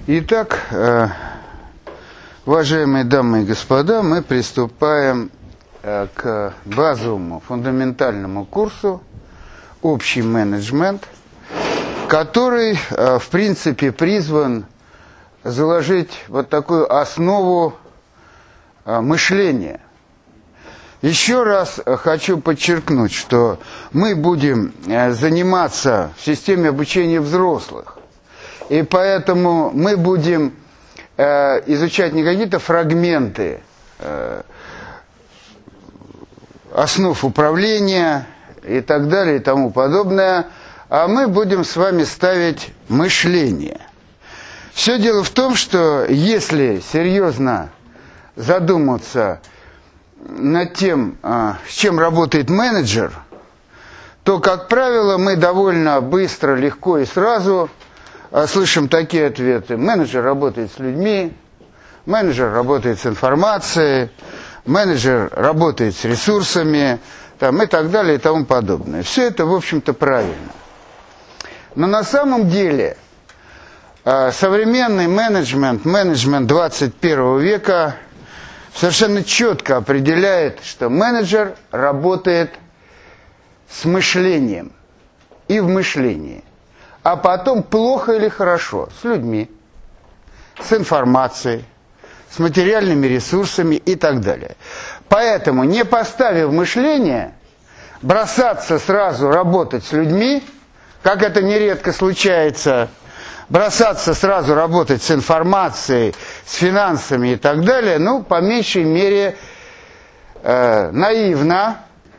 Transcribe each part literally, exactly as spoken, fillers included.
Итак, уважаемые дамы и господа, мы приступаем к базовому фундаментальному курсу «Общий менеджмент», который, в принципе, призван заложить вот такую основу мышления. Еще раз хочу подчеркнуть, что мы будем заниматься в системе обучения взрослых, и поэтому мы будем э, изучать не какие-то фрагменты э, основ управления и так далее и тому подобное, а мы будем с вами ставить мышление. Все дело в том, что если серьезно задуматься над тем, э, с чем работает менеджер, то, как правило, мы довольно быстро, легко и сразу слышим такие ответы. Менеджер работает с людьми, менеджер работает с информацией, менеджер работает с ресурсами, там, и так далее и тому подобное. Все это, в общем-то, правильно. Но на самом деле современный менеджмент, менеджмент двадцать первого века совершенно четко определяет, что менеджер работает с мышлением и в мышлении. А потом плохо или хорошо с людьми, с информацией, с материальными ресурсами и так далее. Поэтому, не поставив мышление, бросаться сразу работать с людьми, как это нередко случается, бросаться сразу работать с информацией, с финансами и так далее, ну, по меньшей мере, э, наивно,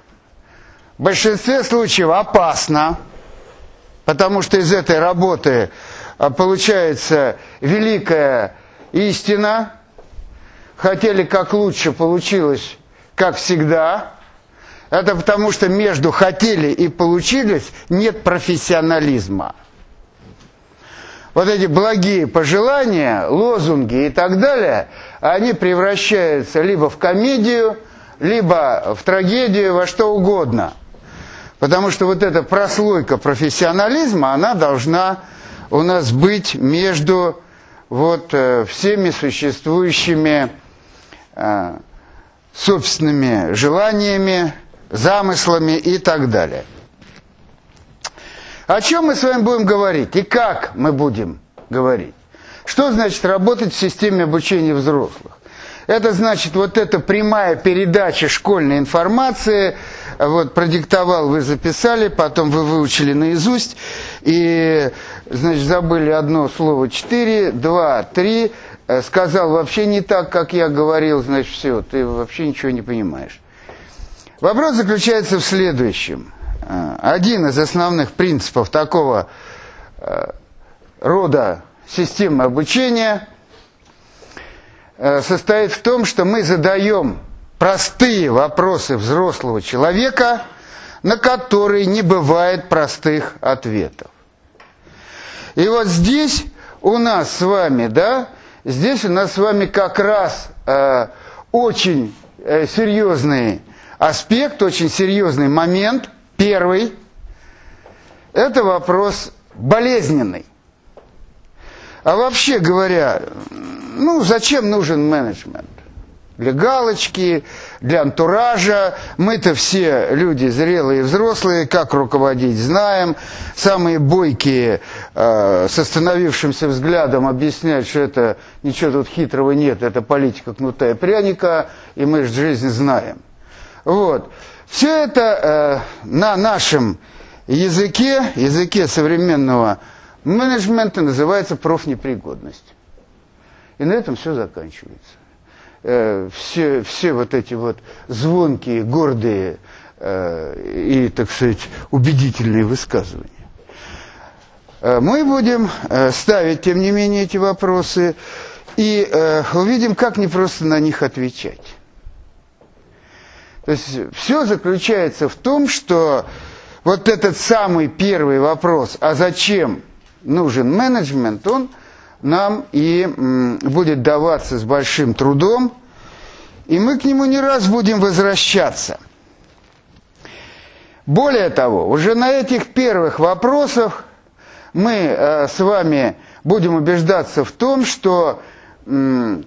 в большинстве случаев опасно. Потому что из этой работы получается великая истина. Хотели как лучше, получилось как всегда. Это потому что между хотели и получились нет профессионализма. Вот эти благие пожелания, лозунги и так далее, они превращаются либо в комедию, либо в трагедию, во что угодно. Потому что вот эта прослойка профессионализма, она должна у нас быть между вот, э, всеми существующими э, собственными желаниями, замыслами и так далее. О чем мы с вами будем говорить и как мы будем говорить? Что значит работать в системе обучения взрослых? Это значит, вот эта прямая передача школьной информации, вот, продиктовал, вы записали, потом вы выучили наизусть, и, значит, забыли одно слово четыре, два, три, сказал вообще не так, как я говорил, значит, все, ты вообще ничего не понимаешь. Вопрос заключается в следующем. Один из основных принципов такого рода системы обучения состоит в том, что мы задаем простые вопросы взрослого человека, на которые не бывает простых ответов. И вот здесь у нас с вами, да, здесь у нас с вами как раз э, очень э, серьезный аспект, очень серьезный момент. Первый – это вопрос болезненный. А вообще говоря, ну, зачем нужен менеджмент? Для галочки, для антуража. Мы-то все люди зрелые и взрослые, как руководить знаем. Самые бойкие, э, с остановившимся взглядом объясняют, что это ничего тут хитрого нет, это политика кнута и пряника, и мы же жизнь знаем. Вот. Все это э, на нашем языке, языке современного менеджмента называется профнепригодность. И на этом все заканчивается. Э, все, все вот эти вот звонкие, гордые э, и, так сказать, убедительные высказывания. Э, мы будем э, ставить, тем не менее, эти вопросы и э, увидим, как непросто на них отвечать. То есть все заключается в том, что вот этот самый первый вопрос, а зачем нужен менеджмент, он нам и м, будет даваться с большим трудом, и мы к нему не раз будем возвращаться. Более того, уже на этих первых вопросах мы э, с вами будем убеждаться в том, что м,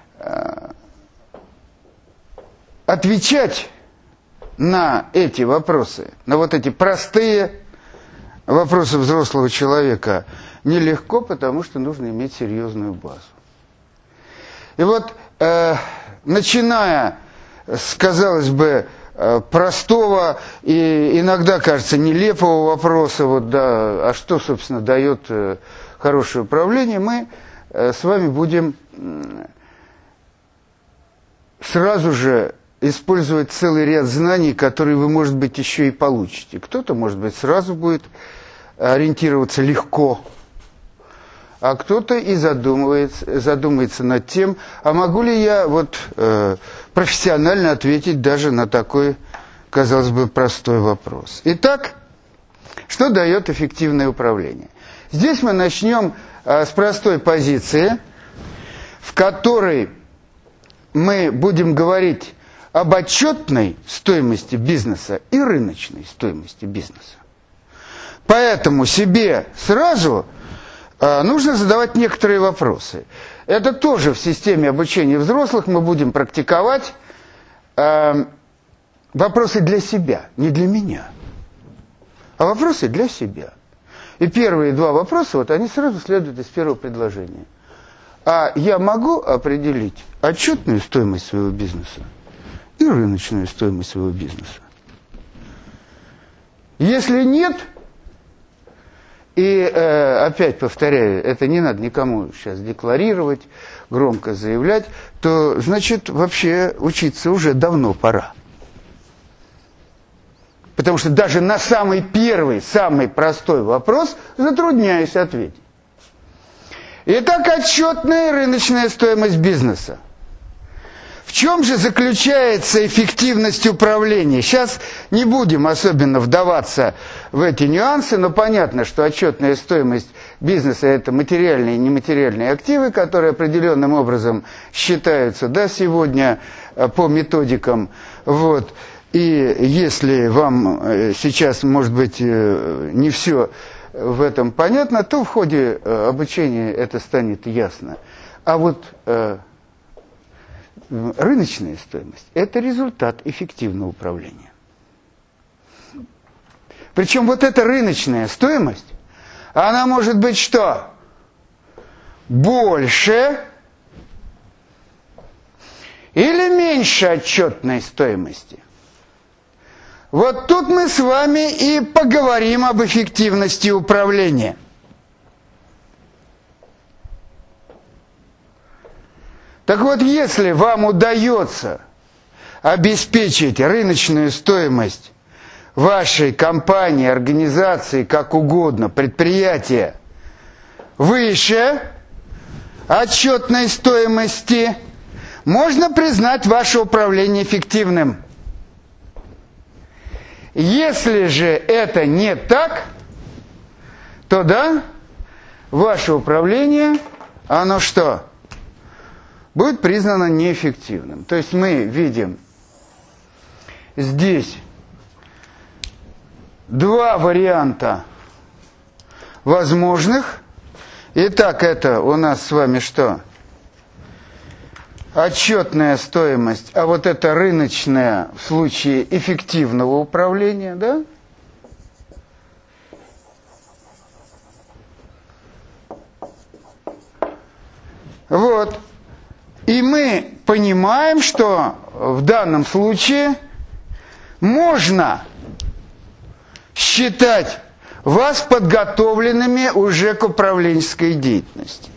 отвечать на эти вопросы, на вот эти простые вопросы взрослого человека нелегко, потому что нужно иметь серьезную базу. И вот, э, начиная с, казалось бы, э, простого и иногда, кажется, нелепого вопроса, вот, да, а что, собственно, дает э, хорошее управление, мы э, с вами будем э, сразу же использовать целый ряд знаний, которые вы, может быть, еще и получите. Кто-то, может быть, сразу будет ориентироваться легко, а кто-то и задумывается, задумается над тем, а могу ли я вот, э, профессионально ответить даже на такой, казалось бы, простой вопрос. Итак, что дает эффективное управление? Здесь мы начнем э, с простой позиции, в которой мы будем говорить об отчетной стоимости бизнеса и рыночной стоимости бизнеса. Поэтому себе сразу э, нужно задавать некоторые вопросы. Это тоже в системе обучения взрослых мы будем практиковать э, вопросы для себя, не для меня, а вопросы для себя. И первые два вопроса, вот они сразу следуют из первого предложения. А я могу определить отчетную стоимость своего бизнеса и рыночную стоимость своего бизнеса? Если нет, и э, опять повторяю, это не надо никому сейчас декларировать, громко заявлять, то, значит, вообще учиться уже давно пора. Потому что даже на самый первый, самый простой вопрос затрудняюсь ответить. Итак, отчетная и рыночная стоимость бизнеса. В чем же заключается эффективность управления? Сейчас не будем особенно вдаваться в эти нюансы, но понятно, что отчетная стоимость бизнеса – это материальные и нематериальные активы, которые определенным образом считаются, да, сегодня по методикам. Вот. И если вам сейчас, может быть, не все в этом понятно, то в ходе обучения это станет ясно. А вот э, рыночная стоимость – это результат эффективного управления. Причем вот эта рыночная стоимость, она может быть что? Больше или меньше отчетной стоимости? Вот тут мы с вами и поговорим об эффективности управления. Так вот, если вам удается обеспечить рыночную стоимость вашей компании, организации, как угодно, предприятия выше отчетной стоимости, можно признать ваше управление эффективным. Если же это не так, то да, ваше управление, оно что? Будет признано неэффективным. То есть мы видим здесь два варианта возможных. Итак, это у нас с вами что? Отчетная стоимость, а вот это рыночная в случае эффективного управления, да? Вот. И мы понимаем, что в данном случае можно считать вас подготовленными уже к управленческой деятельности.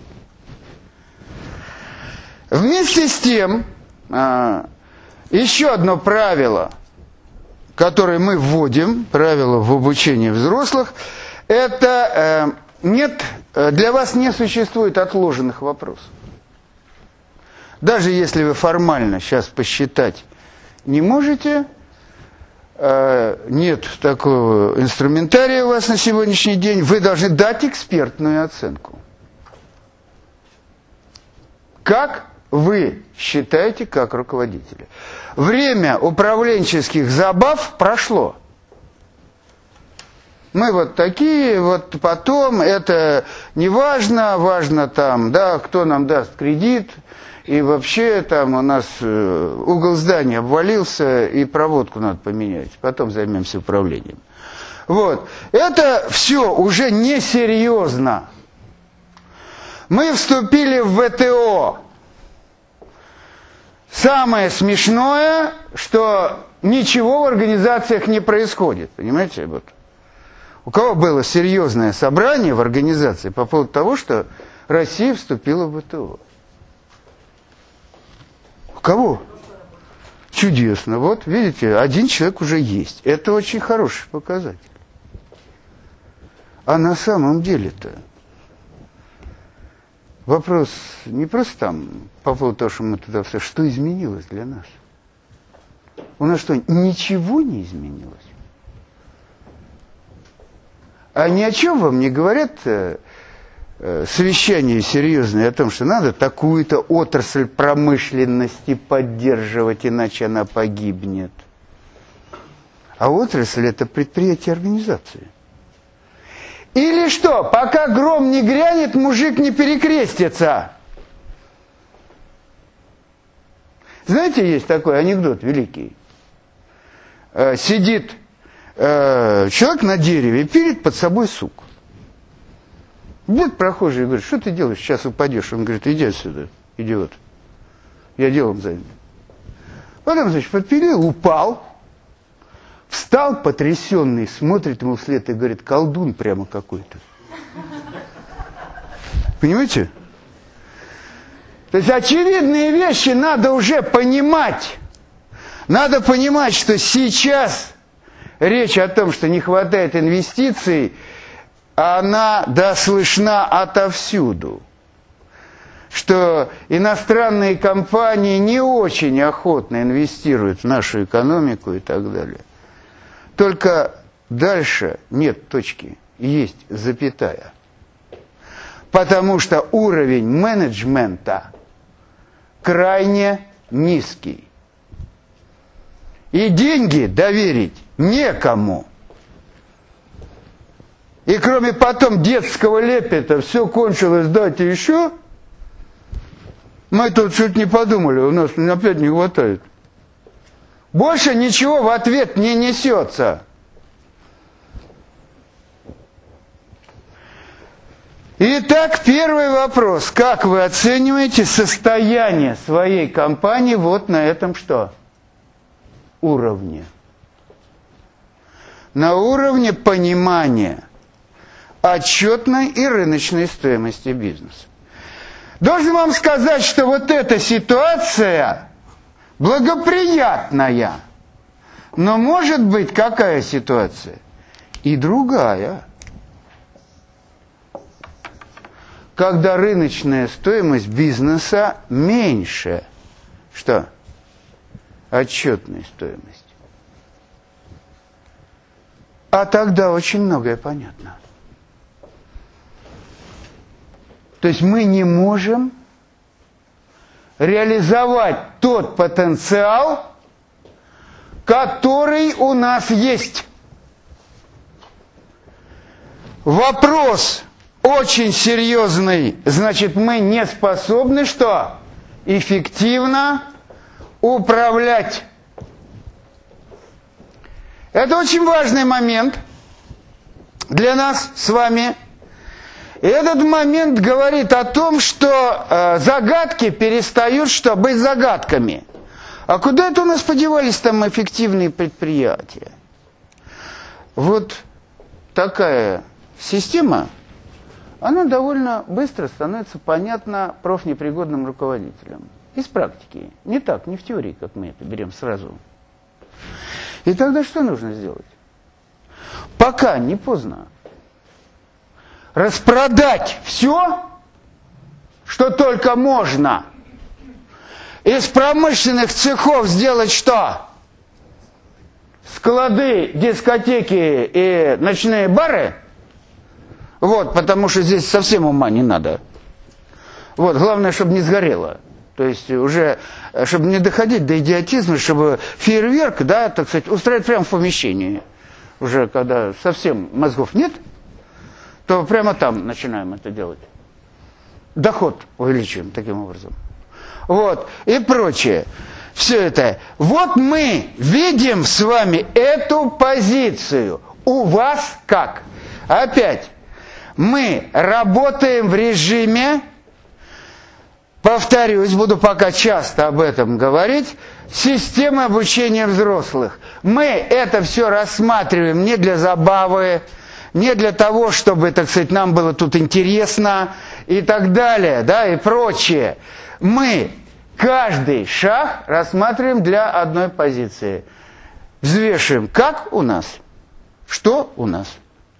Вместе с тем, еще одно правило, которое мы вводим, правило в обучении взрослых, это нет, для вас не существует отложенных вопросов. Даже если вы формально сейчас посчитать не можете, нет такого инструментария у вас на сегодняшний день, вы должны дать экспертную оценку. Как вы считаете, как руководители? Время управленческих забав прошло. Мы вот такие, вот потом, это не важно, важно там, да, кто нам даст кредит, и вообще там у нас угол здания обвалился, и проводку надо поменять, потом займемся управлением. Вот, это все уже несерьезно. Мы вступили в вэ тэ о. Самое смешное, что ничего в организациях не происходит, понимаете, вот. У кого было серьезное собрание в организации по поводу того, что Россия вступила в вэ тэ о? У кого? Чудесно. Вот, видите, один человек уже есть. Это очень хороший показатель. А на самом деле-то вопрос не просто там по поводу того, что мы туда все, что изменилось для нас? У нас что, ничего не изменилось? А ни о чем вам не говорят э, э, совещания серьезные о том, что надо такую-то отрасль промышленности поддерживать, иначе она погибнет. А отрасль – это предприятие организации. Или что, пока гром не грянет, мужик не перекрестится. Знаете, есть такой анекдот великий. Э, сидит э, человек на дереве, пилит под собой сук. Идет прохожий и говорит: что ты делаешь, сейчас упадешь. Он говорит: иди отсюда, идиот. Я делом занят. Потом, значит, подпилил, упал. Встал потрясенный, смотрит ему вслед и говорит: колдун прямо какой-то. Понимаете? То есть очевидные вещи надо уже понимать. Надо понимать, что сейчас речь о том, что не хватает инвестиций, она, да, слышна отовсюду. Что иностранные компании не очень охотно инвестируют в нашу экономику и так далее. Только дальше нет точки, есть запятая. Потому что уровень менеджмента крайне низкий. И деньги доверить некому. И кроме потом детского лепета все кончилось, дайте еще. Мы тут чуть не подумали, у нас опять не хватает. Больше ничего в ответ не несется. Итак, первый вопрос. Как вы оцениваете состояние своей компании вот на этом что? Уровне. На уровне понимания отчетной и рыночной стоимости бизнеса. Должен вам сказать, что вот эта ситуация благоприятная. Но может быть какая ситуация? И другая. Когда рыночная стоимость бизнеса меньше. Что? Отчетной стоимости. А тогда очень многое понятно. То есть мы не можем реализовать тот потенциал, который у нас есть. Вопрос очень серьезный. Значит, мы не способны что? Эффективно управлять. Это очень важный момент для нас с вами. И этот момент говорит о том, что э, загадки перестают что? Быть загадками. А куда это у нас подевались там эффективные предприятия? Вот такая система, она довольно быстро становится понятна профнепригодным руководителям. Из практики. Не так, не в теории, как мы это берем сразу. И тогда что нужно сделать? Пока не поздно. Распродать все, что только можно. Из промышленных цехов сделать что? Склады, дискотеки и ночные бары. Вот, потому что здесь совсем ума не надо. Вот, главное, чтобы не сгорело. То есть уже, чтобы не доходить до идиотизма, чтобы фейерверк, да, так сказать, устроить прямо в помещении. уже когда совсем мозгов нет, то прямо там начинаем это делать. Доход увеличиваем таким образом. Вот, и прочее. Все это. Вот мы видим с вами эту позицию. У вас как? Опять, мы работаем в режиме, повторюсь, буду пока часто об этом говорить, системы обучения взрослых. Мы это все рассматриваем не для забавы, не для того, чтобы, так сказать, нам было тут интересно и так далее, да, и прочее. Мы каждый шаг рассматриваем для одной позиции. Взвешиваем, как у нас, что у нас.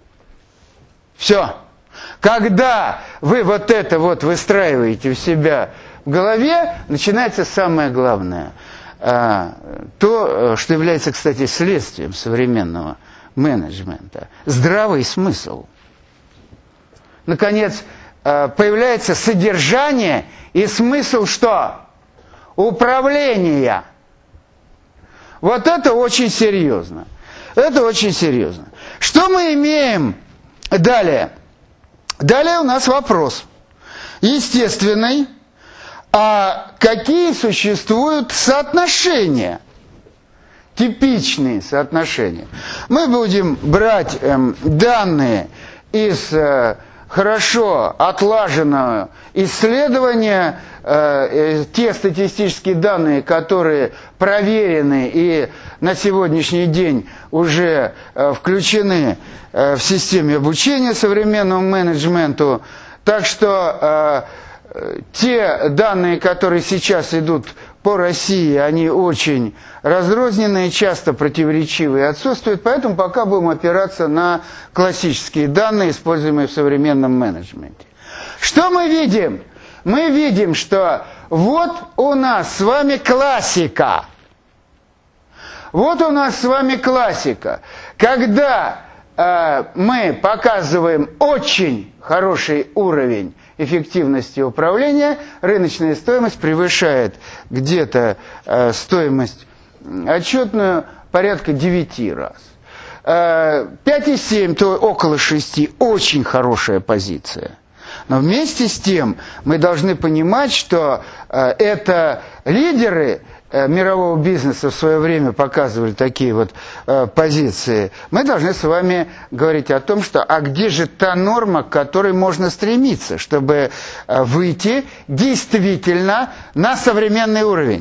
Все. Когда вы вот это вот выстраиваете у себя в голове, начинается самое главное. То, что является, кстати, следствием современного менеджмента. Здравый смысл. Наконец, появляется содержание и смысл что? Управления. Вот это очень серьезно. Это очень серьезно. Что мы имеем далее? Далее у нас вопрос естественный. А какие существуют соотношения? Типичные соотношения. Мы будем брать эм, данные из э, хорошо отлаженного исследования, э, те статистические данные, которые проверены и на сегодняшний день уже э, включены э, в системе обучения современному менеджменту. Так что э, те данные, которые сейчас идут по России, они очень разрозненные, часто противоречивые, отсутствуют, поэтому пока будем опираться на классические данные, используемые в современном менеджменте. Что мы видим? Мы видим, что вот у нас с вами классика. Вот у нас с вами классика. Когда э, мы показываем очень хороший уровень эффективности управления, рыночная стоимость превышает где-то э, стоимость отчетную порядка девяти раз. Э, пять и семь, то около шести, очень хорошая позиция. Но вместе с тем мы должны понимать, что э, это лидеры э, мирового бизнеса в свое время показывали такие вот э, позиции. Мы должны с вами говорить о том, что а где же та норма, к которой можно стремиться, чтобы э, выйти действительно на современный уровень.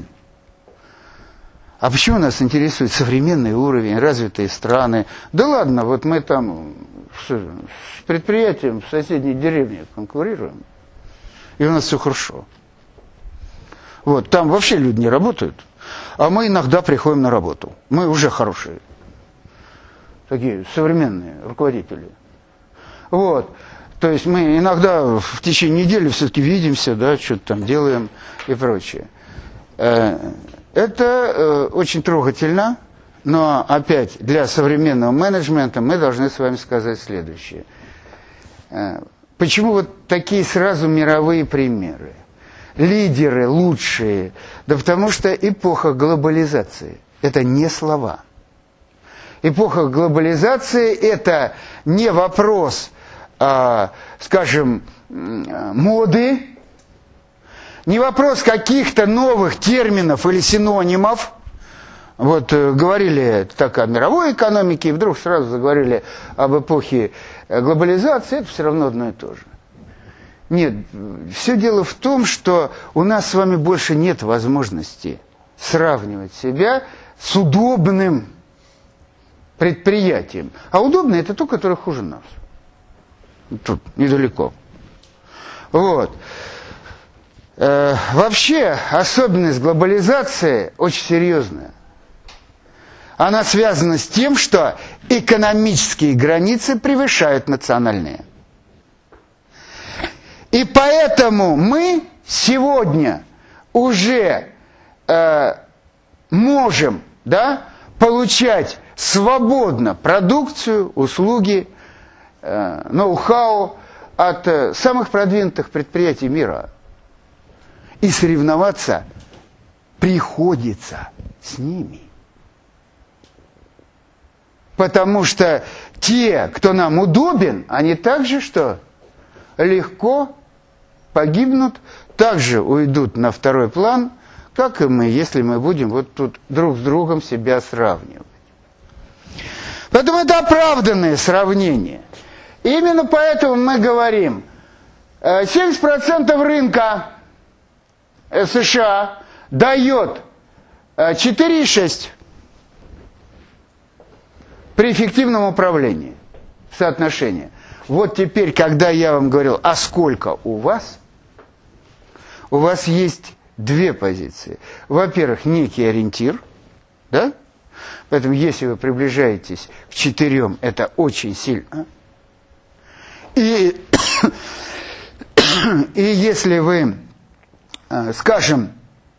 А почему нас интересует современный уровень, развитые страны? Да ладно, вот мы там с предприятием в соседней деревне конкурируем, и у нас все хорошо. Вот, там вообще люди не работают, а мы иногда приходим на работу. Мы уже хорошие, такие современные руководители. Вот, то есть мы иногда в течение недели все-таки видимся, да, что-то там делаем и прочее. Это э, очень трогательно, но опять для современного менеджмента мы должны с вами сказать следующее. Э, почему вот такие сразу мировые примеры? Лидеры лучшие. Да потому что эпоха глобализации – это не слова. Эпоха глобализации – это не вопрос, э, скажем, моды, не вопрос каких-то новых терминов или синонимов. Вот э, говорили так о мировой экономике, и вдруг сразу заговорили об эпохе глобализации. Это все равно одно и то же. Нет, все дело в том, что у нас с вами больше нет возможности сравнивать себя с удобным предприятием. А удобное – это то, которое хуже нас. Тут, недалеко. Вот. Вообще, особенность глобализации очень серьезная. Она связана с тем, что экономические границы превышают национальные. И поэтому мы сегодня уже э, можем, да, получать свободно продукцию, услуги, э, ноу-хау от э, самых продвинутых предприятий мира. И соревноваться приходится с ними. Потому что те, кто нам удобен, они также что? Легко погибнут, также уйдут на второй план, как и мы, если мы будем вот тут друг с другом себя сравнивать. Поэтому это оправданное сравнение. Именно поэтому мы говорим, семьдесят процентов рынка США дает четыре и шесть при эффективном управлении соотношение. Вот теперь, когда я вам говорил, а сколько у вас, у вас есть две позиции. Во-первых, некий ориентир, да? Поэтому, если вы приближаетесь к четырем, это очень сильно. И, и если вы, скажем,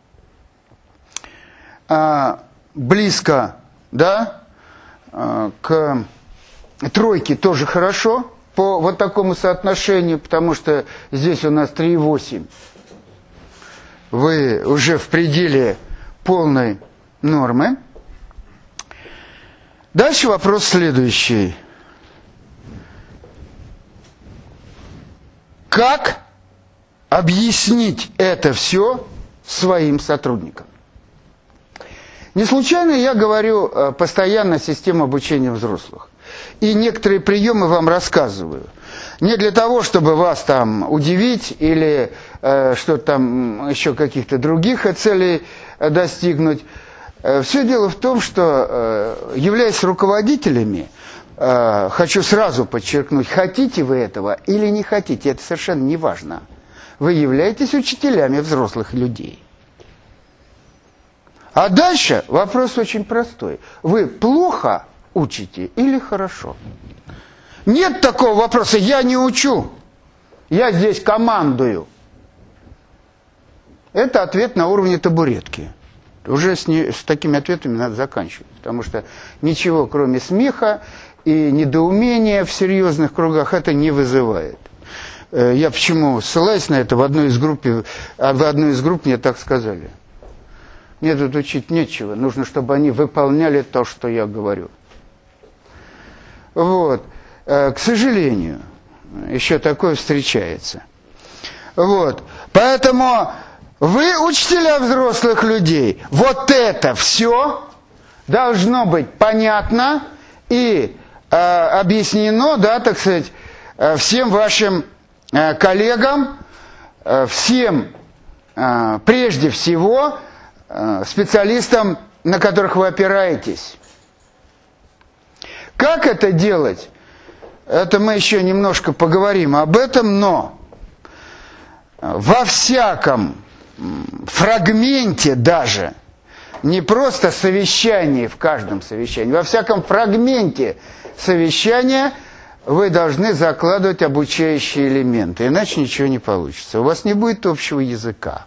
близко, да, к тройке, тоже хорошо по вот такому соотношению, потому что здесь у нас три и восемь. Вы уже в пределе полной нормы. Дальше вопрос следующий. Как объяснить это все своим сотрудникам? Не случайно я говорю постоянно систему обучения взрослых. И некоторые приемы вам рассказываю. Не для того, чтобы вас там удивить или э, что-то там еще каких-то других целей э, достигнуть. Э, все дело в том, что, э, являясь руководителями, э, хочу сразу подчеркнуть, хотите вы этого или не хотите, это совершенно не важно. Вы являетесь учителями взрослых людей. А дальше вопрос очень простой. Вы плохо учите или хорошо? Нет такого вопроса, я не учу, я здесь командую. Это ответ на уровне табуретки. Уже с, не, с такими ответами надо заканчивать, потому что ничего, кроме смеха и недоумения в серьезных кругах, это не вызывает. Я почему ссылаюсь на это, в одной из групп, в одной из групп мне так сказали. Мне тут учить нечего, нужно, чтобы они выполняли то, что я говорю. Вот. К сожалению, еще такое встречается. Вот. Поэтому вы, учителя взрослых людей, вот это все должно быть понятно и э, объяснено, да, так сказать, э, всем вашим э, коллегам, э, всем, э, прежде всего, э, специалистам, на которых вы опираетесь. Как это делать? Это мы еще немножко поговорим об этом, но во всяком фрагменте даже, не просто совещание в каждом совещании, во всяком фрагменте совещания вы должны закладывать обучающие элементы, иначе ничего не получится. У вас не будет общего языка.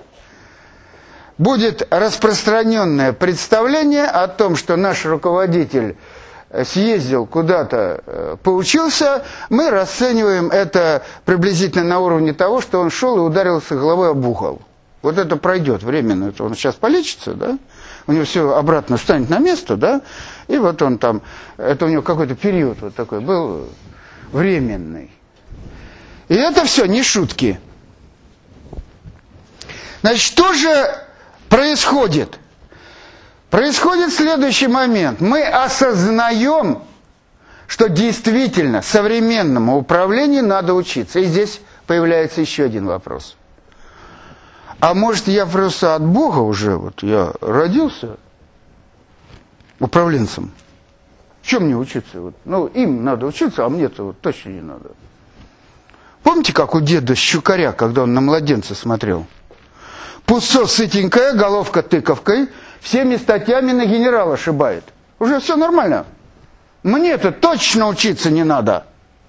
Будет распространенное представление о том, что наш руководитель съездил куда-то, поучился, мы расцениваем это приблизительно на уровне того, что он шел и ударился головой об угол. Вот это пройдет временно, это он сейчас полечится, да, у него все обратно станет на место, да, и вот он там, это у него какой-то период вот такой был временный. И это все не шутки. Значит, что же происходит? Происходит следующий момент. Мы осознаем, что действительно современному управлению надо учиться. И здесь появляется еще один вопрос. А может, я просто от Бога уже, вот я родился управленцем. Чем мне учиться? Вот, ну, им надо учиться, а мне-то вот точно не надо. Помните, как у деда Щукаря, когда он на младенца смотрел? Пуцо сытенькая, головка тыковкой, всеми статьями на генерала шибает. Уже все нормально. Мне-то точно учиться не надо.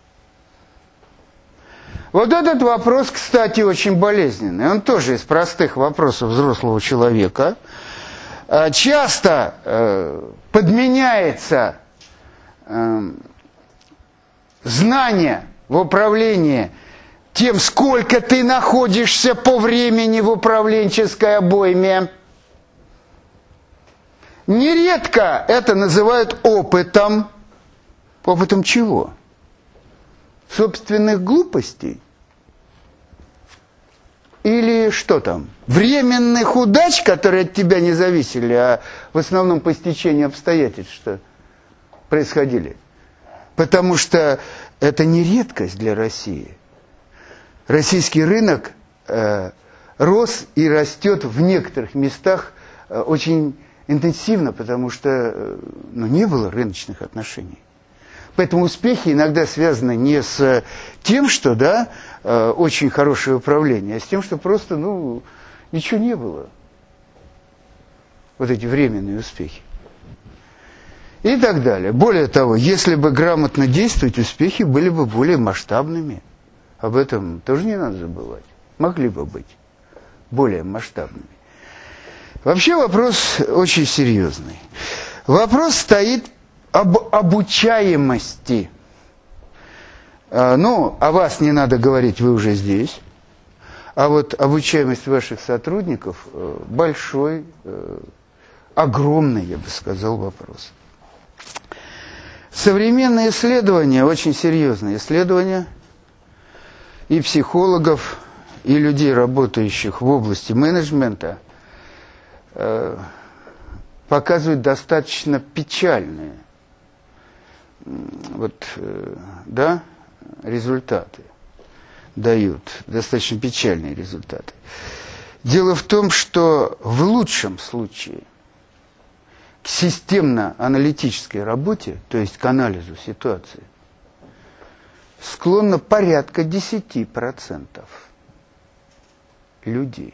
Вот этот вопрос, кстати, очень болезненный. Он тоже из простых вопросов взрослого человека. Часто э, подменяется э, знание в управлении тем, сколько ты находишься по времени в управленческой обойме. Нередко это называют опытом. Опытом чего? Собственных глупостей? Или что там? Временных удач, которые от тебя не зависели, а в основном по стечению обстоятельств, что происходили. Потому что это не редкость для России. Российский рынок э, рос и растет в некоторых местах э, очень интенсивно, потому что э, ну, не было рыночных отношений. Поэтому успехи иногда связаны не с тем, что да, э, очень хорошее управление, а с тем, что просто ну, ничего не было. Вот эти временные успехи. И так далее. Более того, если бы грамотно действовать, успехи были бы более масштабными. Об этом тоже не надо забывать. Могли бы быть более масштабными. Вообще вопрос очень серьезный. Вопрос стоит об обучаемости. А, ну, о вас не надо говорить, вы уже здесь. А вот обучаемость ваших сотрудников большой, огромный, я бы сказал, вопрос. Современные исследования, очень серьезные исследования, и психологов, и людей, работающих в области менеджмента, э, показывают достаточно печальные вот, э, да, результаты, дают достаточно печальные результаты. Дело в том, что в лучшем случае к системно-аналитической работе, то есть к анализу ситуации, склонно порядка десяти процентов людей.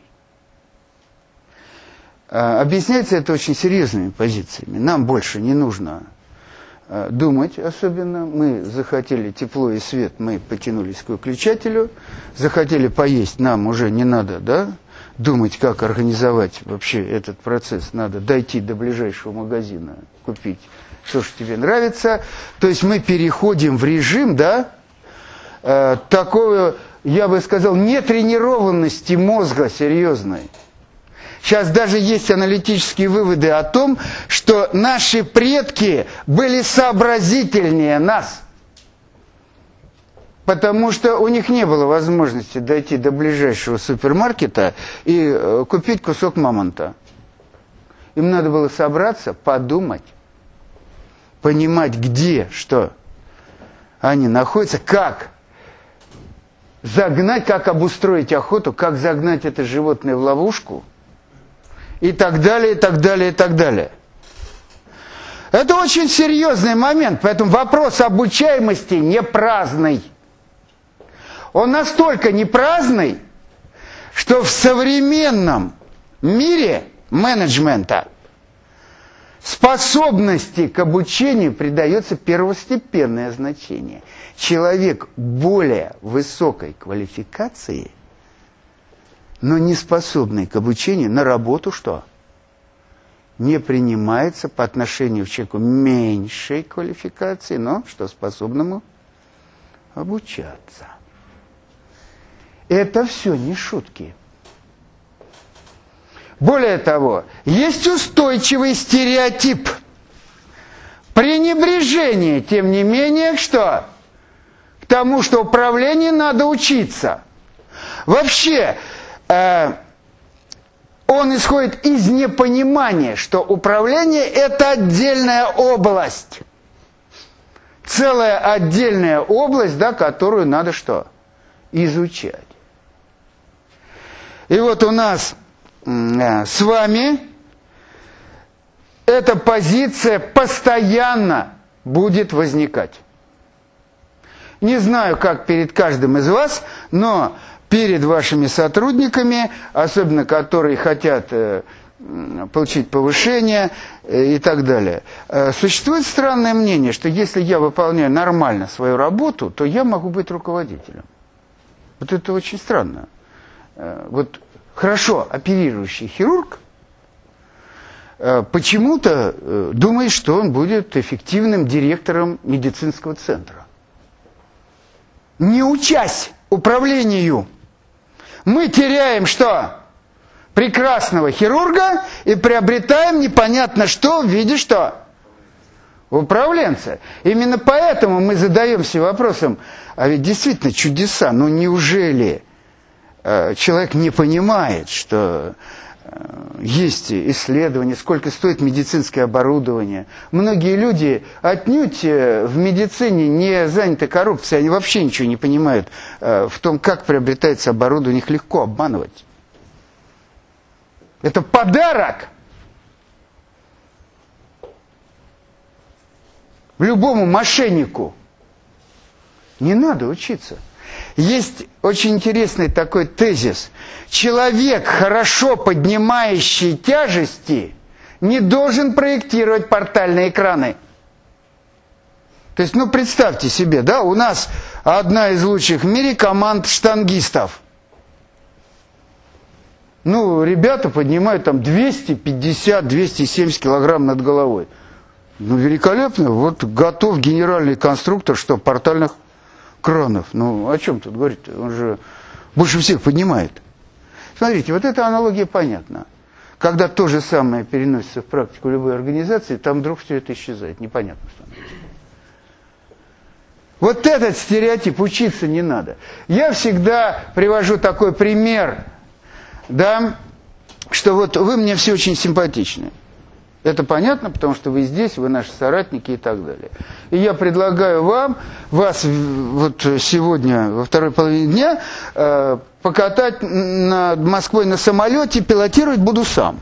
Объясняется это очень серьезными позициями. Нам больше не нужно думать особенно. Мы захотели тепло и свет, мы потянулись к выключателю. Захотели поесть, нам уже не надо, да, думать, как организовать вообще этот процесс. Надо дойти до ближайшего магазина, купить то, что тебе нравится. То есть мы переходим в режим, да, э, такого, я бы сказал, нетренированности мозга серьезной. Сейчас даже есть аналитические выводы о том, что наши предки были сообразительнее нас. Потому что у них не было возможности дойти до ближайшего супермаркета и э, купить кусок мамонта. Им надо было собраться, подумать, понимать, где, что они находятся, как загнать, как обустроить охоту, как загнать это животное в ловушку и так далее, и так далее, и так далее. Это очень серьезный момент, поэтому вопрос обучаемости не праздный. Он настолько не праздный, что в современном мире менеджмента способности к обучению придается первостепенное значение. Человек более высокой квалификации, но не способный к обучению, на работу что? Не принимается по отношению к человеку меньшей квалификации, но что способному обучаться. Это все не шутки. Более того, есть устойчивый стереотип. Пренебрежение, тем не менее, что? К тому, что управлению надо учиться. Вообще, э, он исходит из непонимания, что управление – это отдельная область. Целая отдельная область, да, которую надо что? Изучать. И вот у нас э, с вами эта позиция постоянно будет возникать. Не знаю, как перед каждым из вас, но перед вашими сотрудниками, особенно которые хотят э, получить повышение э, и так далее, э, существует странное мнение, что если я выполняю нормально свою работу, то я могу быть руководителем. Вот это очень странно. Вот хорошо оперирующий хирург почему-то думает, что он будет эффективным директором медицинского центра. Не учась управлению, мы теряем что? прекрасного хирурга и приобретаем непонятно что в виде что? Управленца. Именно поэтому мы задаемся вопросом, а ведь действительно чудеса, ну неужели э, человек не понимает, что э, есть исследования, сколько стоит медицинское оборудование. Многие люди отнюдь в медицине не заняты коррупцией, они вообще ничего не понимают э, в том, как приобретается оборудование, их легко обманывать. Это подарок любому мошеннику. Не надо учиться. Есть очень интересный такой тезис. Человек, хорошо поднимающий тяжести, не должен проектировать портальные экраны. То есть, ну, представьте себе, да, у нас одна из лучших в мире команд штангистов. Ну, ребята поднимают там двести пятьдесят — двести семьдесят килограмм над головой. Ну, великолепно. Вот готов генеральный конструктор, что, портальных кранов. Ну, о чем тут говорить? Он же больше всех поднимает. Смотрите, вот эта аналогия понятна. Когда то же самое переносится в практику любой организации, там вдруг все это исчезает. Непонятно становится. Вот этот стереотип, учиться не надо. Я всегда привожу такой пример, да, что вот вы мне все очень симпатичны. Это понятно, потому что вы здесь, вы наши соратники и так далее. И я предлагаю вам, вас вот сегодня, во второй половине дня, э, покатать над Москвой на самолете, пилотировать буду сам.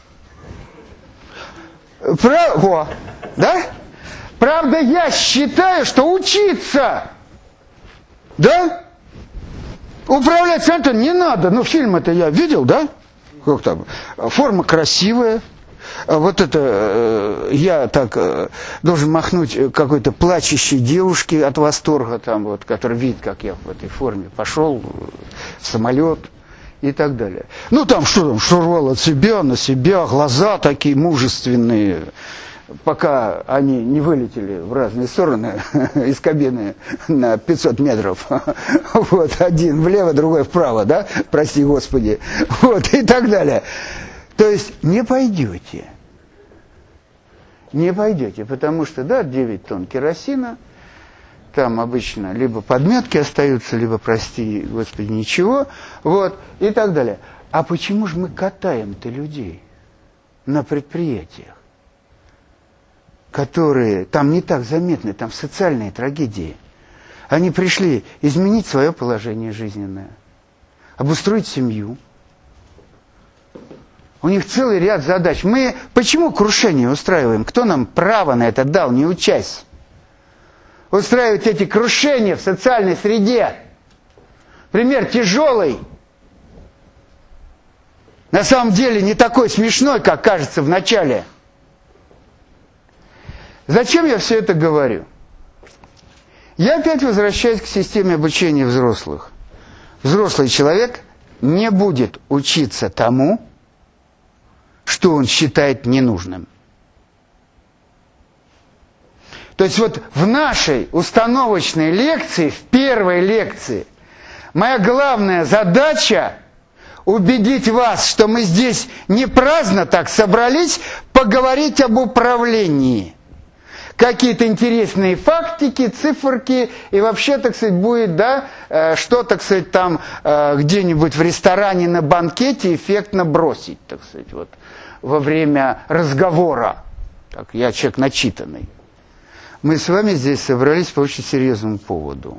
Прав... О, да? Правда, я считаю, что учиться, да? Управлять самолетом не надо. Ну, фильм это я видел, да? Как там? Форма красивая. Вот это, я так должен махнуть какой-то плачущей девушке от восторга, там, вот, который видит, как я в этой форме пошел, в самолет и так далее. Ну, там что там, шурвал от себя, на себя, глаза такие мужественные, пока они не вылетели в разные стороны из кабины на пятьсот метров. Вот, один влево, другой вправо, да, прости Господи, вот, и так далее. То есть не пойдете. Не пойдете, потому что, да, девять тонн керосина, там обычно либо подметки остаются, либо, прости Господи, ничего, вот, и так далее. А почему же мы катаем-то людей на предприятиях, которые там не так заметны, там социальные трагедии? Они пришли изменить свое положение жизненное, обустроить семью. У них целый ряд задач. Мы почему крушение устраиваем? Кто нам право на это дал, не учась? Устраивать эти крушения в социальной среде. Пример тяжелый. На самом деле не такой смешной, как кажется в начале. Зачем я все это говорю? Я опять возвращаюсь к системе обучения взрослых. Взрослый человек не будет учиться тому, что он считает ненужным. То есть вот в нашей установочной лекции, в первой лекции, моя главная задача убедить вас, что мы здесь не праздно так собрались поговорить об управлении. Какие-то интересные фактики, циферки, и вообще, так сказать, будет, да, что, так сказать, там где-нибудь в ресторане на банкете эффектно бросить, так сказать, вот, во время разговора. Так, я человек начитанный. Мы с вами здесь собрались по очень серьезному поводу.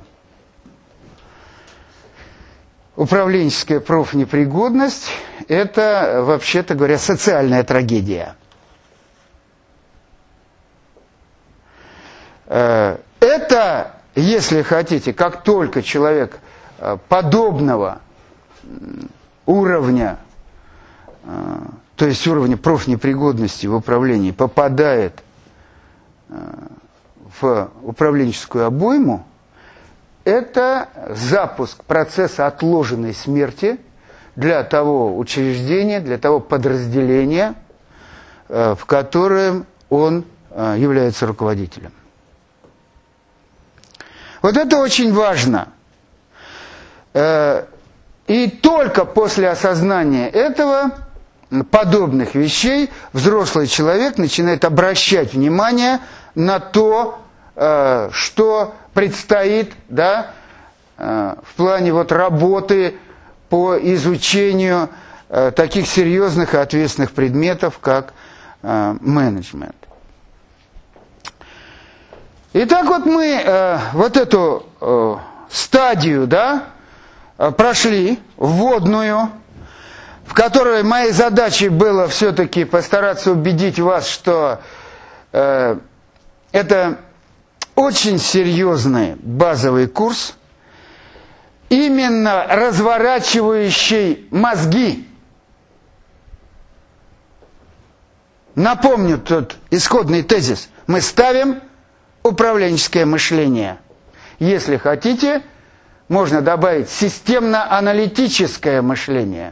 Управленческая профнепригодность – это, вообще-то говоря, социальная трагедия. Это, если хотите, как только человек подобного уровня, то есть уровня профнепригодности в управлении, попадает в управленческую обойму, это запуск процесса отложенной смерти для того учреждения, для того подразделения, в котором он является руководителем. Вот это очень важно. И только после осознания этого подобных вещей взрослый человек начинает обращать внимание на то, что предстоит, да, в плане вот работы по изучению таких серьезных и ответственных предметов, как менеджмент. Итак, вот мы вот эту стадию, да, прошли, вводную, в которой моей задачей было все-таки постараться убедить вас, что э, это очень серьезный базовый курс, именно разворачивающий мозги. Напомню тот исходный тезис. Мы ставим управленческое мышление. Если хотите, можно добавить системно-аналитическое мышление.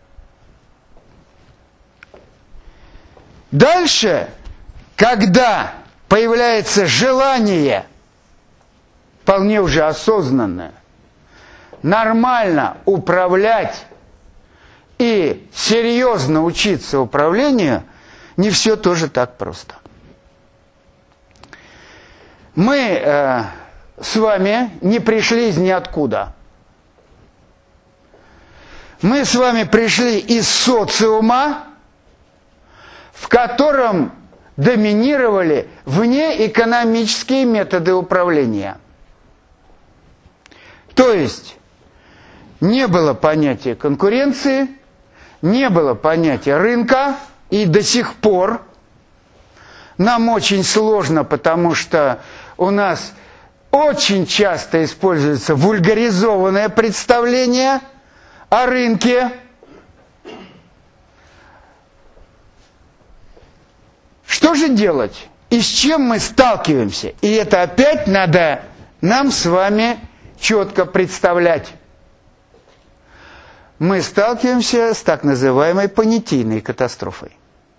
Дальше, когда появляется желание, вполне уже осознанное, нормально управлять и серьезно учиться управлению, не все тоже так просто. Мы э, с вами не пришли из ниоткуда. Мы с вами пришли из социума, в котором доминировали внеэкономические методы управления. То есть не было понятия конкуренции, не было понятия рынка, и до сих пор нам очень сложно, потому что у нас очень часто используется вульгаризованное представление о рынке. Что же делать? И с чем мы сталкиваемся? И это опять надо нам с вами четко представлять. Мы сталкиваемся с так называемой понятийной катастрофой.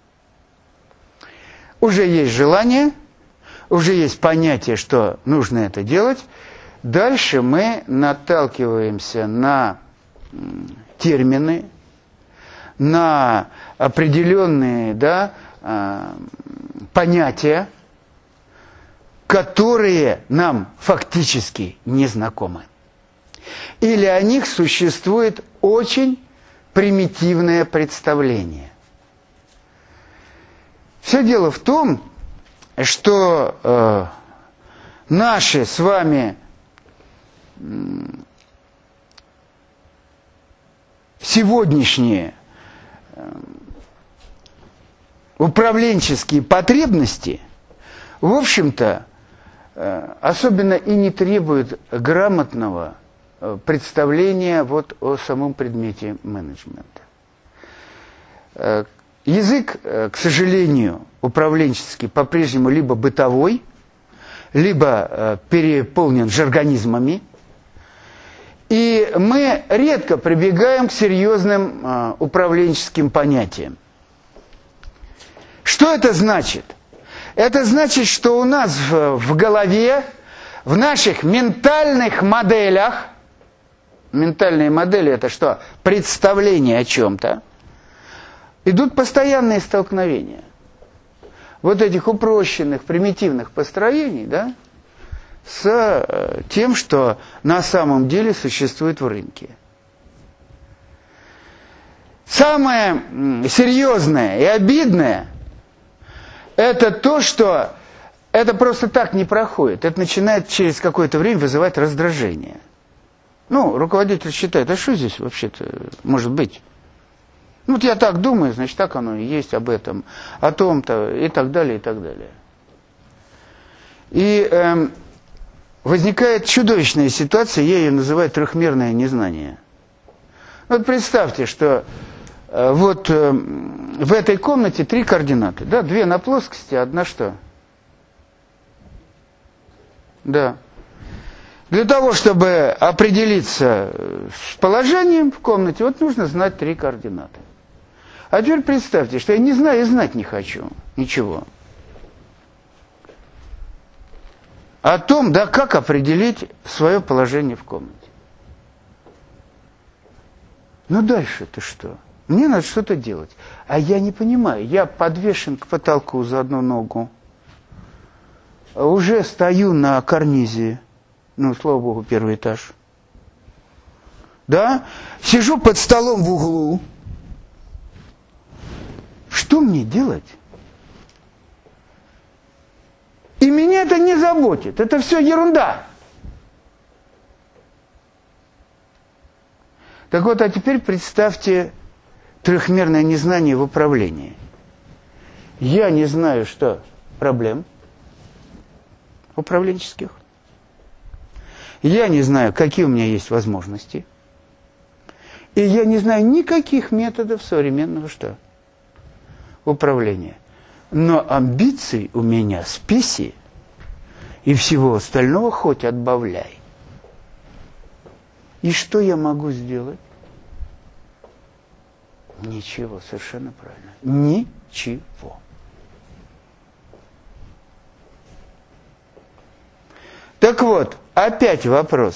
Уже есть желание, уже есть понятие, что нужно это делать. Дальше мы наталкиваемся на термины, на определенные, да, понятия, которые нам фактически не знакомы. Или о них существует очень примитивное представление. Все дело в том, что э, наши с вами э, сегодняшние э, управленческие потребности, в общем-то, э, особенно и не требуют грамотного э, представления вот о самом предмете менеджмента. Э, Язык, к сожалению, управленческий по-прежнему либо бытовой, либо переполнен жаргонизмами. И мы редко прибегаем к серьезным управленческим понятиям. Что это значит? Это значит, что у нас в, в голове, в наших ментальных моделях, ментальные модели – это что? Представление о чем-то. Идут постоянные столкновения вот этих упрощенных, примитивных построений, да, с тем, что на самом деле существует в рынке. Самое серьезное и обидное – это то, что это просто так не проходит. Это начинает через какое-то время вызывать раздражение. Ну, руководитель считает, а что здесь вообще-то может быть? Ну, вот я так думаю, значит, так оно и есть об этом, о том-то, и так далее, и так далее. И э, возникает чудовищная ситуация, я ее называю трехмерное незнание. Вот представьте, что э, вот э, в этой комнате три координаты, да, две на плоскости, одна что? Да. Для того, чтобы определиться с положением в комнате, вот нужно знать три координаты. А теперь представьте, что я не знаю и знать не хочу ничего. О том, да, как определить свое положение в комнате. Ну дальше-то что? Мне надо что-то делать. А я не понимаю, я подвешен к потолку за одну ногу, уже стою на карнизе, ну, слава богу, первый этаж. Да? Сижу под столом в углу. Что мне делать? И меня это не заботит. Это все ерунда. Так вот, а теперь представьте трехмерное незнание в управлении. Я не знаю, что проблем управленческих. Я не знаю, какие у меня есть возможности. И я не знаю никаких методов современного что? Управления. Но амбиций у меня, спеси и всего остального хоть отбавляй. И что я могу сделать? Ничего, совершенно правильно. Ничего. Так вот, опять вопрос.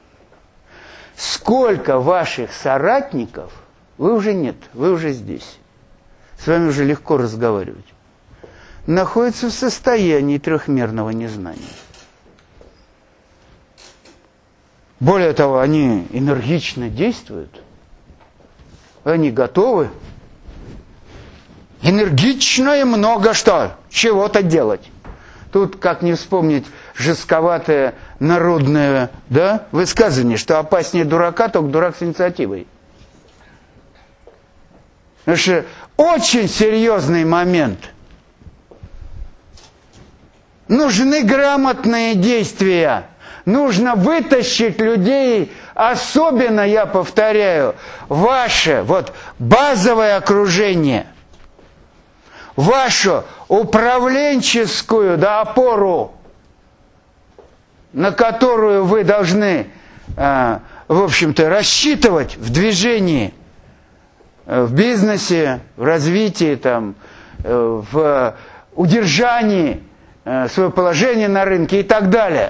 Сколько ваших соратников, вы уже нет, вы уже здесь, с вами уже легко разговаривать, находятся в состоянии трехмерного незнания? Более того, они энергично действуют, они готовы энергично и много что, чего-то делать. Тут, как не вспомнить жестковатое народное, да, высказывание, что опаснее дурака, только дурак с инициативой. Потому что очень серьезный момент. Нужны грамотные действия. Нужно вытащить людей, особенно, я повторяю, ваше вот базовое окружение, вашу управленческую, да, опору, на которую вы должны, э, в общем-то, рассчитывать в движении, э, в бизнесе, в развитии, там, э, в удержании э, своего положения на рынке и так далее.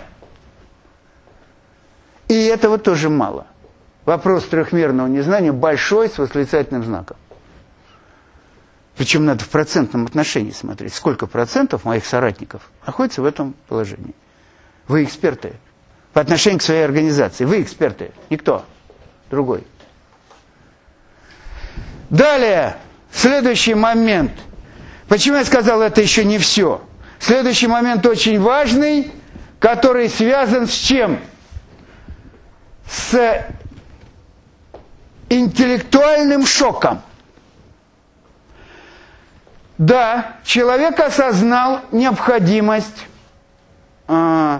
И этого тоже мало. Вопрос трехмерного незнания большой, с восклицательным знаком. Причем надо в процентном отношении смотреть. Сколько процентов моих соратников находится в этом положении? Вы эксперты по отношению к своей организации. Вы эксперты, никто другой. Далее, следующий момент. Почему я сказал, это еще не все? Следующий момент очень важный, который связан с чем? С интеллектуальным шоком. Да, человек осознал необходимость э,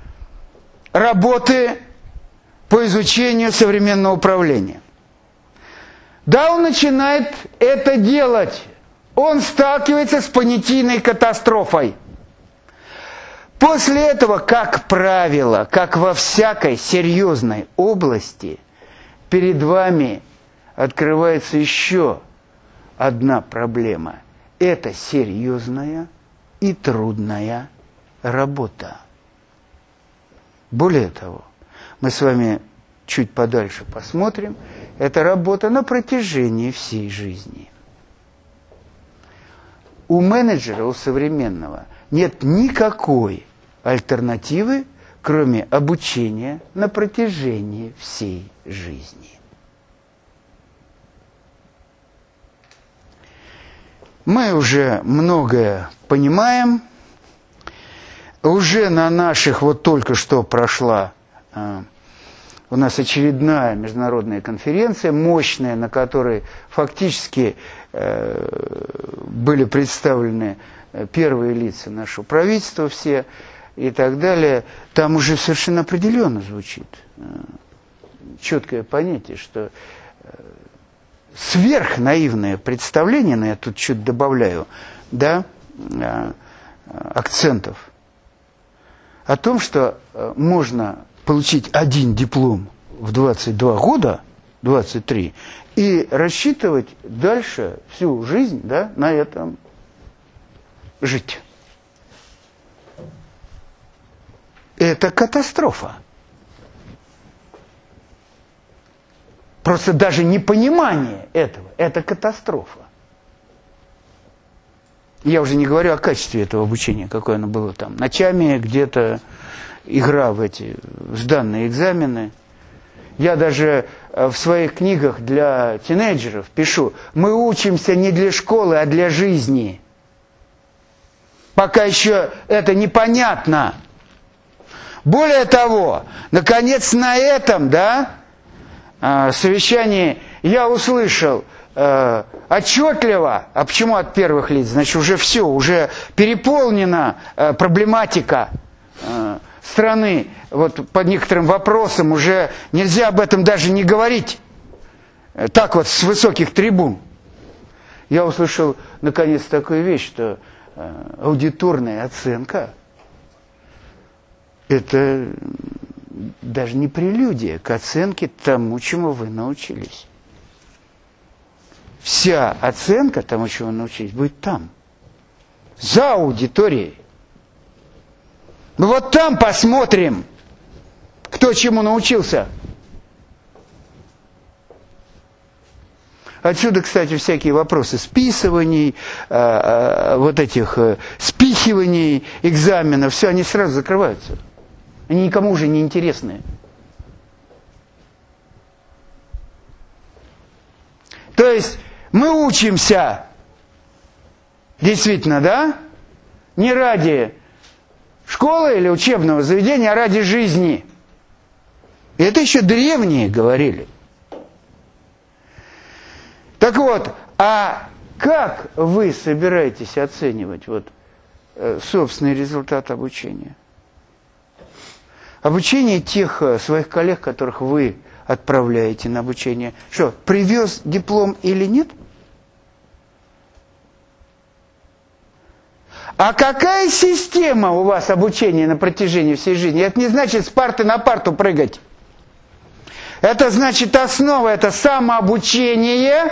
работы по изучению современного управления. Да, он начинает это делать. Он сталкивается с понятийной катастрофой. После этого, как правило, как во всякой серьезной области, перед вами открывается еще одна проблема. Это серьезная и трудная работа. Более того, мы с вами чуть подальше посмотрим, это работа на протяжении всей жизни. У менеджера, у современного, нет никакой альтернативы, кроме обучения на протяжении всей жизни. Мы уже многое понимаем. Уже на наших, вот только что прошла э, у нас очередная международная конференция, мощная, на которой фактически э, были представлены первые лица нашего правительства все и так далее. Там уже совершенно определенно звучит э, четкое понятие, что э, сверхнаивное представление, на я тут чуть добавляю, да, э, акцентов, о том, что э, можно получить один диплом в двадцать два года, двадцать три, и рассчитывать дальше всю жизнь, да, на этом жить. Это катастрофа. Просто даже непонимание этого – это катастрофа. Я уже не говорю о качестве этого обучения, какое оно было там. Ночами где-то игра в эти сданные экзамены. Я даже в своих книгах для тинейджеров пишу: мы учимся не для школы, а для жизни. Пока еще это непонятно. Более того, наконец на этом, да, совещании я услышал э, отчетливо, а почему от первых лиц? Значит, уже все, уже переполнена э, проблематика э, страны, вот по некоторым вопросам уже нельзя об этом даже не говорить, э, так вот с высоких трибун. Я услышал наконец такую вещь, что э, аудиторная оценка – это даже не прелюдия к оценке тому, чему вы научились. Вся оценка тому, чему вы научились, будет там, за аудиторией. Мы вот там посмотрим, кто чему научился. Отсюда, кстати, всякие вопросы списываний, э, э, вот этих э, спихиваний экзаменов, все, они сразу закрываются. Они никому уже не интересны. То есть мы учимся, действительно, да, не ради школы или учебного заведения, а ради жизни. И это еще древние говорили. Так вот, а как вы собираетесь оценивать вот, э, собственный результат обучения? Обучение тех своих коллег, которых вы отправляете на обучение. Что, привез диплом или нет? А какая система у вас обучения на протяжении всей жизни? Это не значит с парты на парту прыгать. Это значит основа, это самообучение,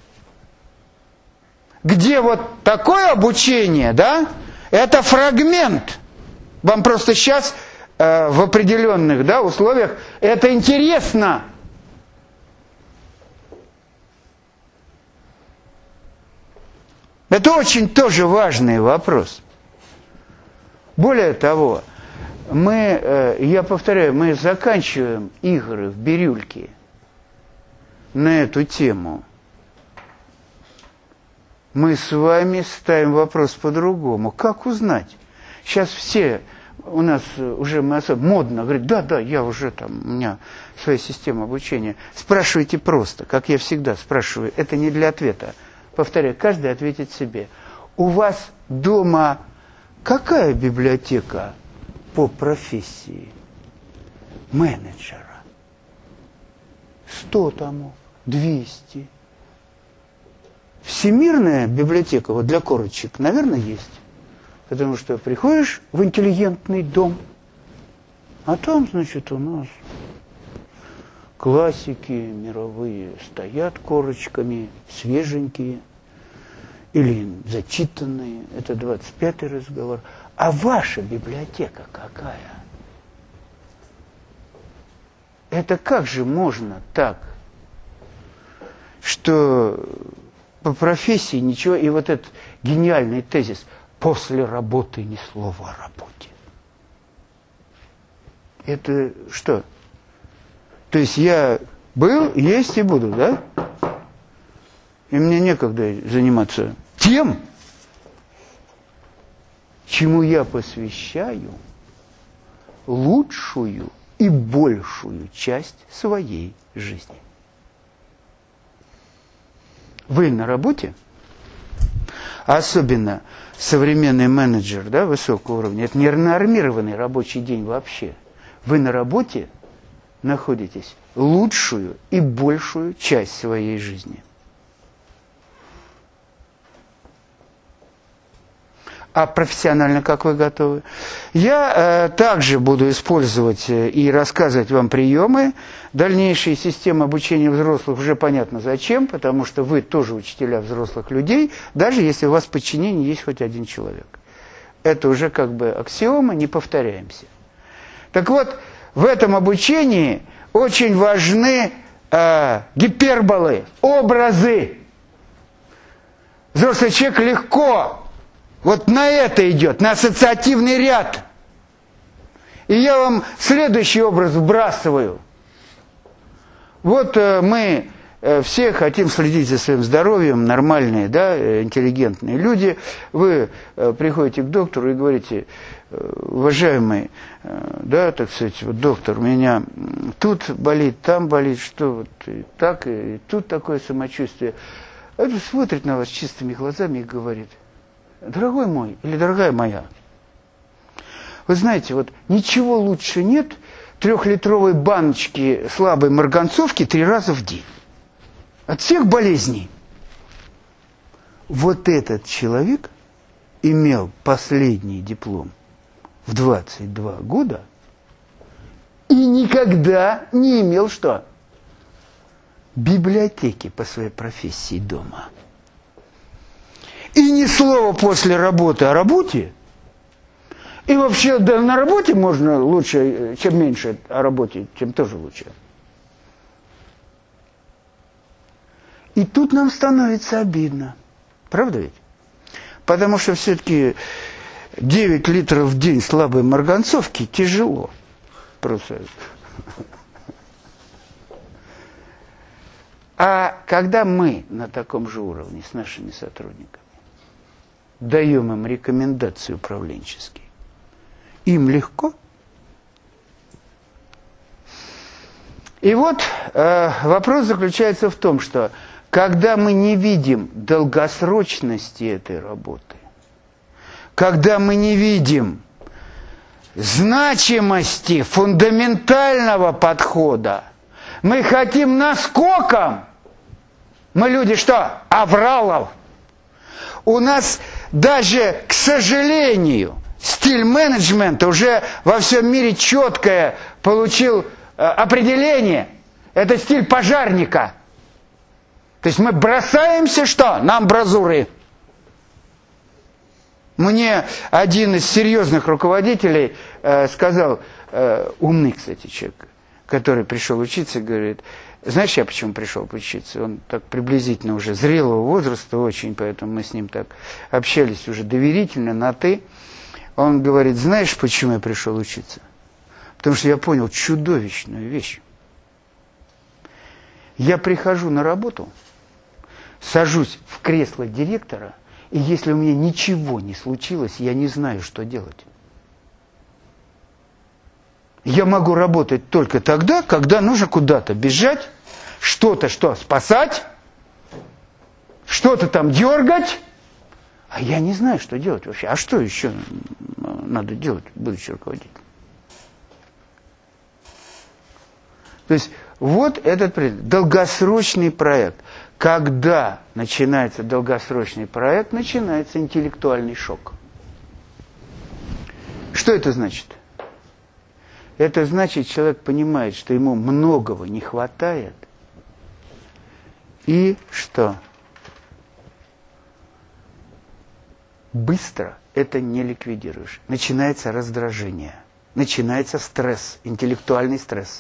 где вот такое обучение, да, это фрагмент. Вам просто сейчас э, в определенных, да, условиях это интересно. Это очень тоже важный вопрос. Более того, мы, э, я повторяю, мы заканчиваем игры в бирюльки на эту тему. Мы с вами ставим вопрос по-другому. Как узнать? Сейчас все, у нас уже мы особо модно говорят, да, да, я уже там, у меня своя система обучения. Спрашивайте просто, как я всегда спрашиваю, это не для ответа. Повторяю, каждый ответит себе. У вас дома какая библиотека по профессии менеджера? Сто томов, двести. Всемирная библиотека, вот для корочек, наверное, есть. Потому что приходишь в интеллигентный дом, а там, значит, у нас классики мировые стоят корочками, свеженькие или зачитанные. Это двадцать пятый разговор. А ваша библиотека какая? Это как же можно так, что по профессии ничего, и вот этот гениальный тезис: после работы ни слова о работе. Это что? То есть я был, есть и буду, да? И мне некогда заниматься тем, чему я посвящаю лучшую и большую часть своей жизни. Вы на работе, особенно современный менеджер, да, высокого уровня, это не нормированный рабочий день вообще. Вы на работе находитесь лучшую и большую часть своей жизни. А профессионально как вы готовы? Я э, также буду использовать э, и рассказывать вам приемы. Дальнейшие системы обучения взрослых уже понятно зачем, потому что вы тоже учителя взрослых людей, даже если у вас в подчинении есть хоть один человек. Это уже как бы аксиома, не повторяемся. Так вот, в этом обучении очень важны э, гиперболы, образы. Взрослый человек легко вот на это идет, на ассоциативный ряд. И я вам следующий образ вбрасываю. Вот э, мы э, все хотим следить за своим здоровьем, нормальные, да, интеллигентные люди. Вы э, приходите к доктору и говорите: уважаемый, э, да, так сказать, вот доктор, у меня тут болит, там болит, что вот и так, и тут такое самочувствие. Он смотрит на вас чистыми глазами и говорит: дорогой мой или дорогая моя, вы знаете, вот ничего лучше нет трехлитровой баночки слабой марганцовки три раза в день. От всех болезней. Вот этот человек имел последний диплом в двадцать два года и никогда не имел что? Библиотеки по своей профессии дома. И ни слова после работы о работе. И вообще, да, на работе можно лучше, чем меньше о работе, тем тоже лучше. И тут нам становится обидно. Правда ведь? Потому что все-таки девять литров в день слабой марганцовки тяжело. Просто. А когда мы на таком же уровне с нашими сотрудниками даем им рекомендации управленческие, им легко. И вот э, вопрос заключается в том, что когда мы не видим долгосрочности этой работы, когда мы не видим значимости фундаментального подхода, мы хотим наскоком. Мы люди что? Авралов. У нас даже, к сожалению, стиль менеджмента уже во всем мире четкое получил э, определение. Это стиль пожарника. То есть мы бросаемся что? На амбразуры. Мне один из серьезных руководителей э, сказал, э, умный, кстати, человек, который пришел учиться, говорит: знаешь, я почему пришел учиться? Он так приблизительно уже зрелого возраста очень, поэтому мы с ним так общались уже доверительно, на «ты». Он говорит: знаешь, почему я пришел учиться? Потому что я понял чудовищную вещь. Я прихожу на работу, сажусь в кресло директора, и если у меня ничего не случилось, я не знаю, что делать. Я могу работать только тогда, когда нужно куда-то бежать, что-то что спасать, что-то там дергать, а я не знаю, что делать вообще. А что еще надо делать, будучи руководителем? То есть вот этот проект, долгосрочный проект. Когда начинается долгосрочный проект, начинается интеллектуальный шок. Что это значит? Это значит, человек понимает, что ему многого не хватает, и что быстро это не ликвидируешь. Начинается раздражение, начинается стресс, интеллектуальный стресс.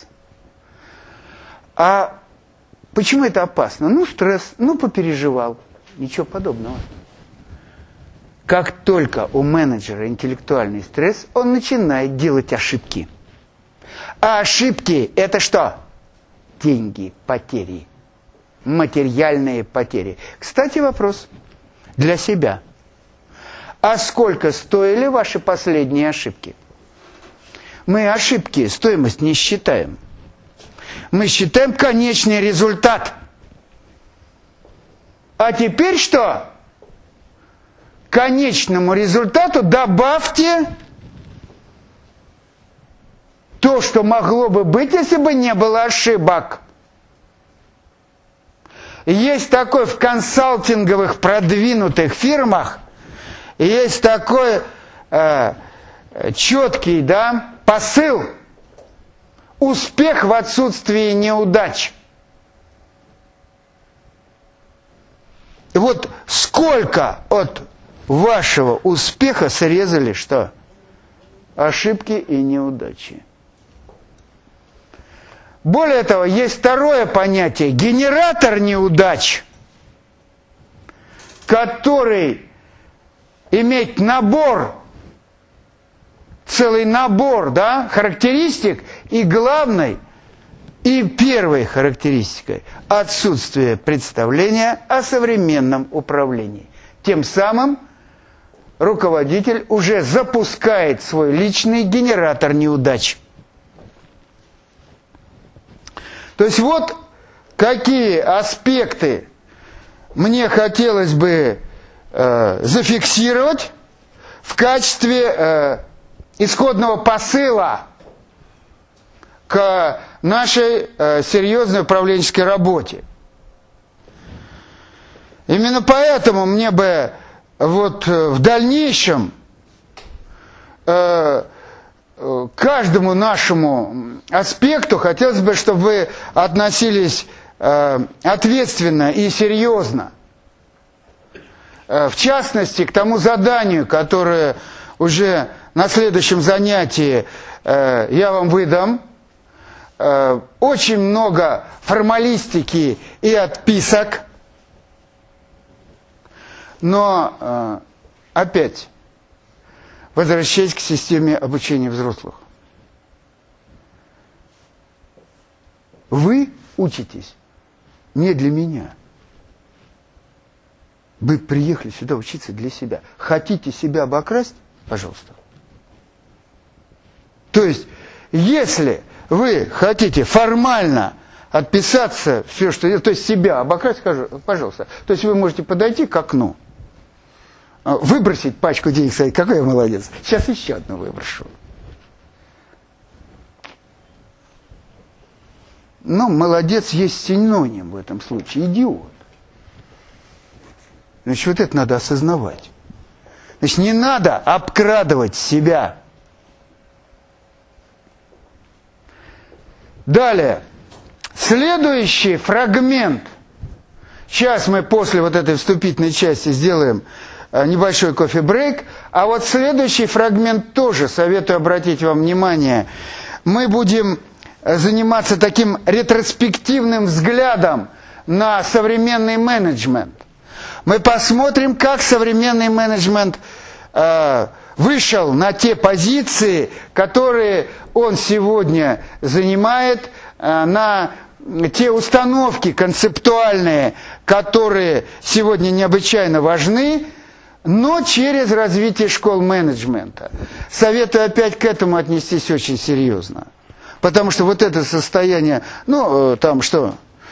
А почему это опасно? Ну, стресс, ну, попереживал. Ничего подобного. Как только у менеджера интеллектуальный стресс, он начинает делать ошибки. А ошибки – это что? Деньги, потери, материальные потери. Кстати, вопрос для себя. А сколько стоили ваши последние ошибки? Мы ошибки, стоимость не считаем. Мы считаем конечный результат. А теперь что? К конечному результату добавьте то, что могло бы быть, если бы не было ошибок. Есть такой в консалтинговых продвинутых фирмах, есть такой э, четкий, да, посыл. Успех в отсутствии неудач. Вот сколько от вашего успеха срезали что? Ошибки и неудачи. Более того, есть второе понятие – генератор неудач, который имеет набор, целый набор, да, характеристик, и главной, и первой характеристикой – отсутствие представления о современном управлении. Тем самым руководитель уже запускает свой личный генератор неудач. То есть вот какие аспекты мне хотелось бы э, зафиксировать в качестве э, исходного посыла к нашей э, серьезной управленческой работе. Именно поэтому мне бы вот в дальнейшем э, каждому нашему аспекту хотелось бы, чтобы вы относились э, ответственно и серьезно. Э, в частности, к тому заданию, которое уже на следующем занятии э, я вам выдам. Э, очень много формалистики и отписок. Но э, опять, возвращаясь к системе обучения взрослых. Вы учитесь не для меня. Вы приехали сюда учиться для себя. Хотите себя обокрасть? Пожалуйста. То есть, если вы хотите формально отписаться, все, что, то есть себя обокрасть, скажу, пожалуйста. То есть вы можете подойти к окну, выбросить пачку денег, сказать, какой я молодец. Сейчас еще одну выброшу. Но молодец есть синоним в этом случае. Идиот. Значит, вот это надо осознавать. Значит, не надо обкрадывать себя. Далее. Следующий фрагмент. Сейчас мы после вот этой вступительной части сделаем небольшой кофе-брейк. А вот следующий фрагмент тоже советую обратить вам внимание. Мы будем заниматься таким ретроспективным взглядом на современный менеджмент. Мы посмотрим, как современный менеджмент э, вышел на те позиции, которые он сегодня занимает, э, на те установки концептуальные, которые сегодня необычайно важны, но через развитие школ менеджмента. Советую опять к этому отнестись очень серьезно. Потому что вот это состояние, ну, там что,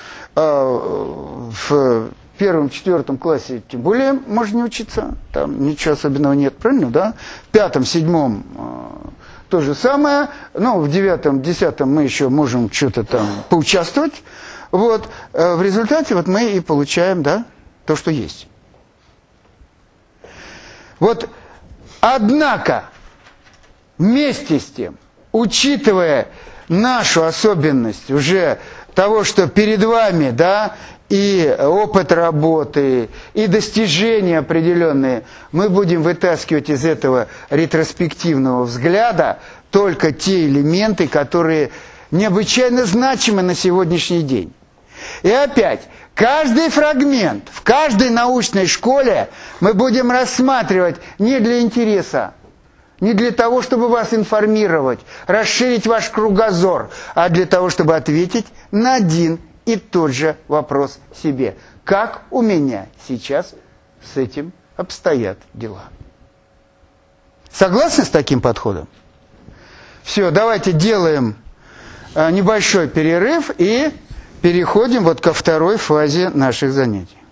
в первом-четвертом классе тем более можно не учиться, там ничего особенного нет, правильно, да? В пятом-седьмом то же самое, ну, в девятом-десятом мы еще можем что-то там поучаствовать. Вот, в результате вот мы и получаем, да, то, что есть. Вот, однако, вместе с тем, учитывая нашу особенность уже того, что перед вами, да, и опыт работы, и достижения определенные, мы будем вытаскивать из этого ретроспективного взгляда только те элементы, которые необычайно значимы на сегодняшний день. И опять, каждый фрагмент в каждой научной школе мы будем рассматривать не для интереса, не для того, чтобы вас информировать, расширить ваш кругозор, а для того, чтобы ответить на один и тот же вопрос себе. Как у меня сейчас с этим обстоят дела? Согласны с таким подходом? Все, давайте делаем небольшой перерыв и переходим вот ко второй фазе наших занятий.